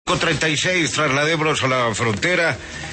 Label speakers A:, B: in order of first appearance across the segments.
A: 36, trasladémonos a la frontera.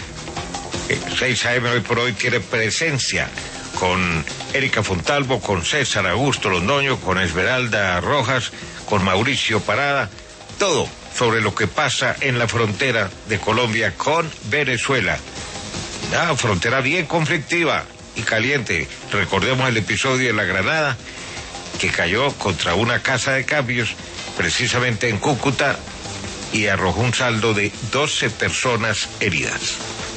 A: 6 AM hoy por hoy tiene presencia con Erika Fontalvo, con César Augusto Londoño, con Esmeralda Rojas, con Mauricio Parada, todo sobre lo que pasa en la frontera de Colombia con Venezuela. Una frontera bien conflictiva y caliente. Recordemos el episodio de La Granada, que cayó contra una casa de cambios, precisamente en Cúcuta, y arrojó un saldo de 12 personas heridas.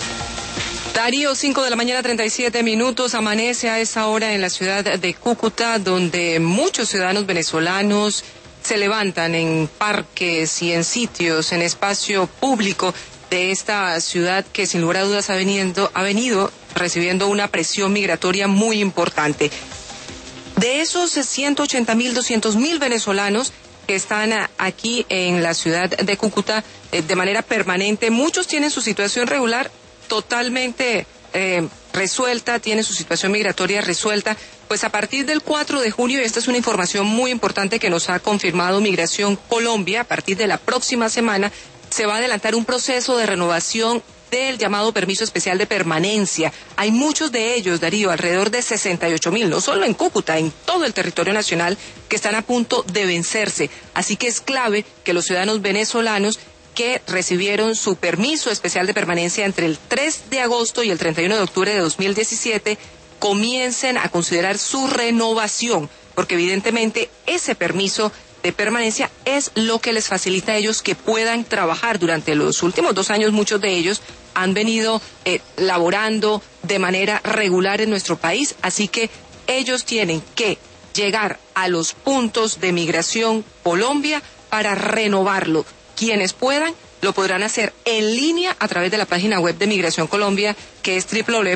B: Darío, 5 de la mañana, 37 minutos, amanece a esa hora en la ciudad de Cúcuta, donde muchos ciudadanos venezolanos se levantan en parques y en sitios, en espacio público de esta ciudad que sin lugar a dudas ha venido recibiendo una presión migratoria muy importante. De esos 180.000, 200.000 venezolanos que están aquí en la ciudad de Cúcuta de manera permanente, muchos tienen su situación regular totalmente resuelta, tienen su situación migratoria resuelta. Pues a partir del 4 de junio, y esta es una información muy importante que nos ha confirmado Migración Colombia, a partir de la próxima semana se va a adelantar un proceso de renovación del llamado permiso especial de permanencia. Hay muchos de ellos, Darío, alrededor de 68.000, no solo en Cúcuta, en todo el territorio nacional, que están a punto de vencerse. Así que es clave que los ciudadanos venezolanos que recibieron su permiso especial de permanencia entre el 3 de agosto y el 31 de octubre de 2017 comiencen a considerar su renovación, porque evidentemente ese permiso de permanencia es lo que les facilita a ellos que puedan trabajar. Durante los últimos 2 años, muchos de ellos han venido laborando de manera regular en nuestro país, así que ellos tienen que llegar a los puntos de Migración Colombia para renovarlo. Quienes puedan lo podrán hacer en línea a través de la página web de Migración Colombia, que es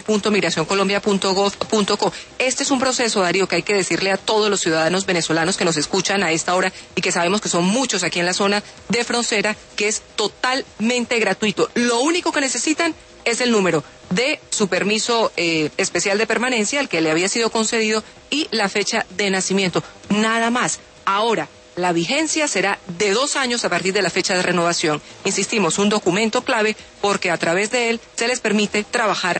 B: www.migracioncolombia.gov.co. Este es un proceso, Darío, que hay que decirle a todos los ciudadanos venezolanos que nos escuchan a esta hora y que sabemos que son muchos aquí en la zona de frontera, que es totalmente gratuito. Lo único que necesitan es el número de su permiso especial de permanencia, el que le había sido concedido, y la fecha de nacimiento. Nada más. Ahora, la vigencia será de 2 años a partir de la fecha de renovación. Insistimos, un documento clave porque a través de él se les permite trabajar